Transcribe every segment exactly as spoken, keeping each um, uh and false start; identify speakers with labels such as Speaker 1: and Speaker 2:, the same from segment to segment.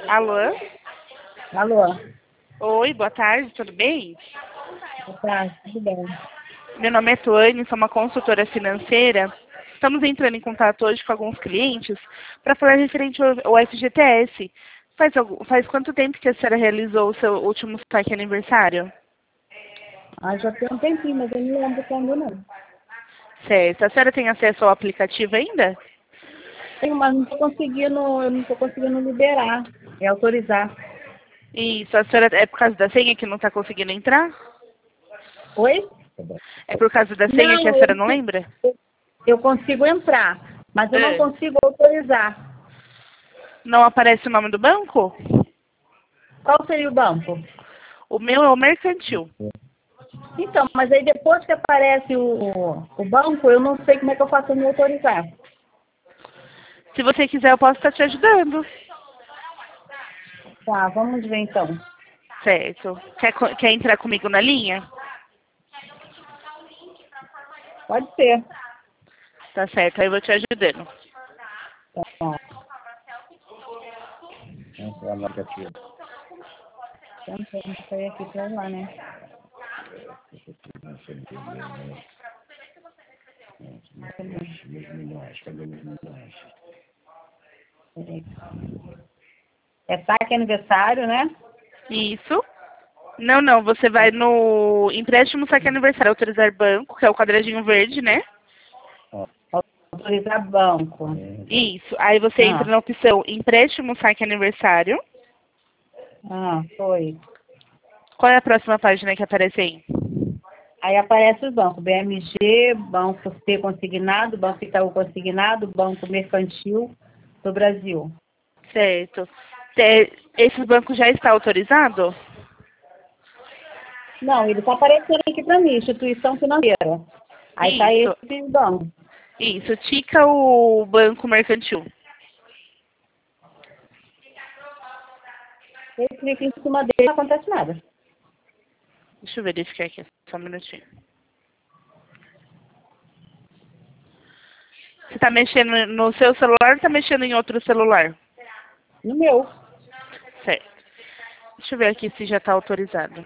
Speaker 1: Alô?
Speaker 2: Alô,
Speaker 1: Oi, boa tarde, tudo bem?
Speaker 2: boa tarde, tudo bem?
Speaker 1: Meu nome é Tuane, sou uma consultora financeira. Estamos entrando em contato hoje com alguns clientes para falar referente ao ao F G T S. Faz, algum, faz quanto tempo que a senhora realizou o seu último saque aniversário?
Speaker 2: Ah, já tem um tempinho, mas eu não lembro quando não.
Speaker 1: Certo. A senhora tem acesso ao aplicativo ainda?
Speaker 2: Tenho, mas não estou conseguindo, eu não estou conseguindo liberar, é autorizar.
Speaker 1: Isso, a senhora é por causa da senha que não está conseguindo entrar?
Speaker 2: Oi?
Speaker 1: É por causa da senha que a
Speaker 2: Não,
Speaker 1: senhora
Speaker 2: eu,
Speaker 1: não lembra?
Speaker 2: eu consigo entrar, mas eu não
Speaker 1: É.
Speaker 2: consigo autorizar.
Speaker 1: Não aparece o nome do banco?
Speaker 2: Qual seria o banco?
Speaker 1: O meu é o mercantil.
Speaker 2: Então, mas aí depois que aparece o, o banco, eu não sei como é que eu faço para me autorizar.
Speaker 1: Se você quiser, eu posso estar te ajudando.
Speaker 2: Tá, vamos ver então.
Speaker 1: Certo. Quer, co- quer entrar comigo na linha?
Speaker 2: Pode ser.
Speaker 1: Tá certo, aí eu vou te ajudando.
Speaker 2: Tá. Vamos lá no aplicativo. Então, vamos sair aqui para lá, né? É saque aniversário, né?
Speaker 1: Isso. Não, não, você vai no empréstimo saque aniversário, autorizar banco, que é o quadradinho verde, né?
Speaker 2: Autorizar banco.
Speaker 1: Isso. Aí você
Speaker 2: Ah,
Speaker 1: entra na opção empréstimo saque aniversário.
Speaker 2: ah, foi.
Speaker 1: Qual é a próxima página que aparece aí?
Speaker 2: Aí aparece os bancos, B M G, Banco C Consignado, Banco Itaú Consignado, Banco Mercantil do Brasil.
Speaker 1: Certo. Te- Esse banco já está autorizado?
Speaker 2: Não, ele está aparecendo aqui para mim, instituição financeira. Aí está
Speaker 1: Isso.
Speaker 2: esse banco.
Speaker 1: Isso. Tica o banco mercantil.
Speaker 2: Eu clico em cima dele, não acontece nada.
Speaker 1: Deixa eu verificar aqui, só um minutinho. Você está mexendo no seu celular ou está mexendo em outro celular?
Speaker 2: No meu.
Speaker 1: Certo. Deixa eu ver aqui se já está autorizado.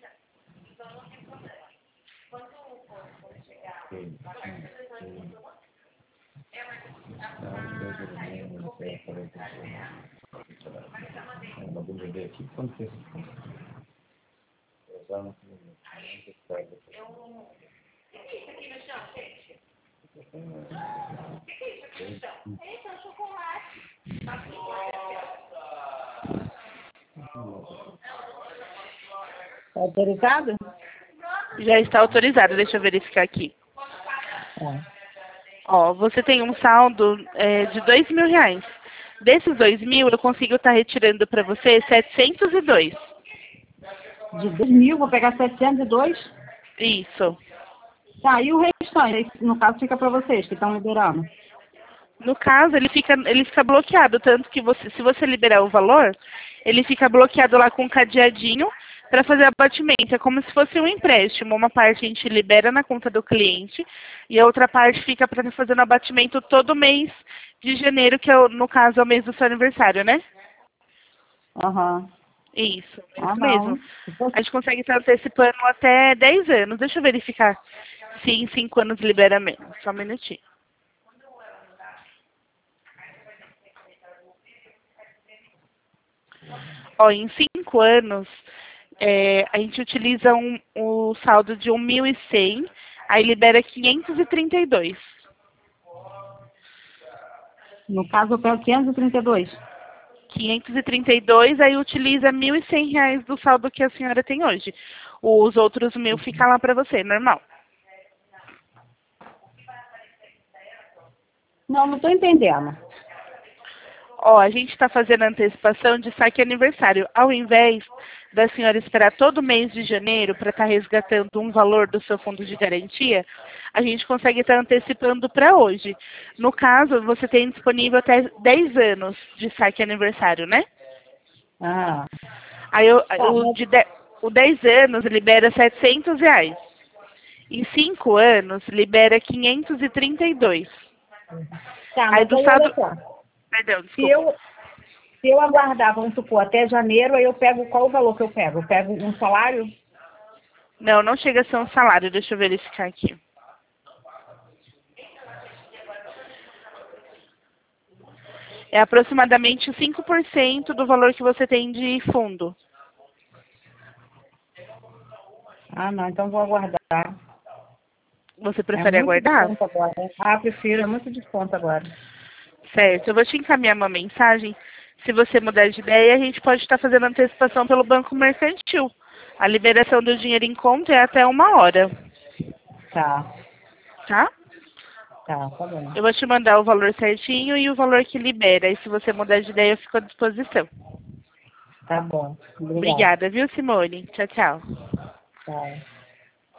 Speaker 2: Está autorizado?
Speaker 1: Já está autorizado, deixa eu verificar aqui.
Speaker 2: É.
Speaker 1: Ó, você tem um saldo é, de dois mil reais. Desses dois mil, eu consigo estar retirando para você setecentos e dois.
Speaker 2: De dois mil, vou pegar setecentos e dois.
Speaker 1: Isso.
Speaker 2: Tá, e o restante? No caso, fica para vocês que estão liberando.
Speaker 1: No caso, ele fica, ele fica bloqueado, tanto que você, se você liberar o valor, ele fica bloqueado lá com um cadeadinho para fazer abatimento. É como se fosse um empréstimo. Uma parte a gente libera na conta do cliente e a outra parte fica para fazer o abatimento todo mês de janeiro, que é, o- no caso, é o mês do seu aniversário, né?
Speaker 2: Aham.
Speaker 1: Isso,
Speaker 2: Ah,
Speaker 1: isso mesmo.
Speaker 2: não. Se fosse-
Speaker 1: A gente consegue estar antecipando até dez anos. Deixa eu verificar se em cinco anos libera menos. Só um minutinho. Ó, em cinco anos, é, a gente utiliza um, o saldo de um mil e cem, aí libera quinhentos e trinta e dois.
Speaker 2: No caso, eu pego quinhentos e trinta e dois.
Speaker 1: quinhentos e trinta e dois, aí utiliza mil e cem reais do saldo que a senhora tem hoje. Os outros mil ficam lá para você, normal.
Speaker 2: Não, não estou entendendo.
Speaker 1: Ó, a gente está fazendo antecipação de saque aniversário. Ao invés da senhora esperar todo mês de janeiro para estar resgatando um valor do seu fundo de garantia, a gente consegue estar antecipando para hoje. No caso, você tem disponível até dez anos de saque aniversário, né?
Speaker 2: Ah,
Speaker 1: Aí eu-
Speaker 2: tá,
Speaker 1: o,
Speaker 2: mas,
Speaker 1: de de- o dez anos libera setecentos reais. Em cinco anos, libera quinhentos e trinta e dois.
Speaker 2: tá,
Speaker 1: Aí
Speaker 2: mas
Speaker 1: do
Speaker 2: aí olha
Speaker 1: saldo...
Speaker 2: só.
Speaker 1: Perdão,
Speaker 2: Se
Speaker 1: desculpa.
Speaker 2: eu, Se eu aguardar, vamos supor, até janeiro, aí eu pego, qual o valor que eu pego? Eu pego um salário?
Speaker 1: Não, não chega a ser um salário. Deixa eu verificar aqui. É aproximadamente cinco por cento do valor que você tem de fundo.
Speaker 2: Ah, não, então vou aguardar.
Speaker 1: Você
Speaker 2: É
Speaker 1: prefere
Speaker 2: muito
Speaker 1: aguardar?
Speaker 2: desconto agora. Ah, prefiro, é muito desconto agora.
Speaker 1: Certo, eu vou te encaminhar uma mensagem. Se você mudar de ideia, a gente pode estar fazendo antecipação pelo Banco Mercantil. A liberação do dinheiro em conta é até uma hora,
Speaker 2: Tá,
Speaker 1: tá?
Speaker 2: tá, tá bom.
Speaker 1: Eu vou te mandar o valor certinho e o valor que libera. E se você mudar de ideia, eu fico à disposição.
Speaker 2: Tá bom. Obrigada.
Speaker 1: Obrigada, viu, Simone? Tchau, tchau.
Speaker 2: Tchau.